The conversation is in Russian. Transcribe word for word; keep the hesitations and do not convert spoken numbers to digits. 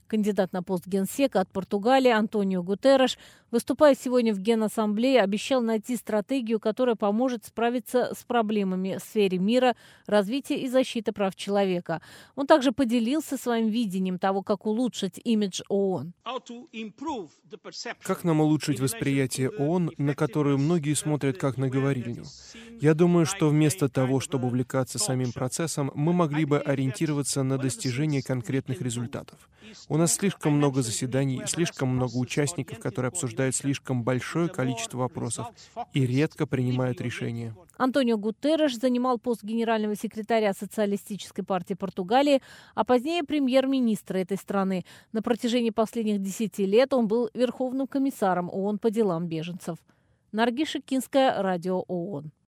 Кандидат на пост генсека от Португалии Антонио Гутерреш, выступая сегодня в Генассамблее, обещал найти стратегию, которая поможет справиться с проблемами в сфере мира, развития и защиты прав человека. Он также поделился своим видением того, как улучшить имидж ООН. Как нам улучшить восприятие ООН, на которую многие смотрят как на говорильню? Я думаю, что вместо того, чтобы увлекаться самим процессом, мы могли бы ориентироваться на достижение конкретных результатов. У нас слишком много заседаний, слишком много участников, которые обсуждают слишком большое количество вопросов и редко принимают решения. Антонио Гутерреш занимал пост генерального секретаря Социалистической партии Португалии, а позднее премьер-министра этой страны. На протяжении последних десяти лет он был верховным комиссаром ООН по делам беженцев. Наргиз Шикинская, Радио ООН.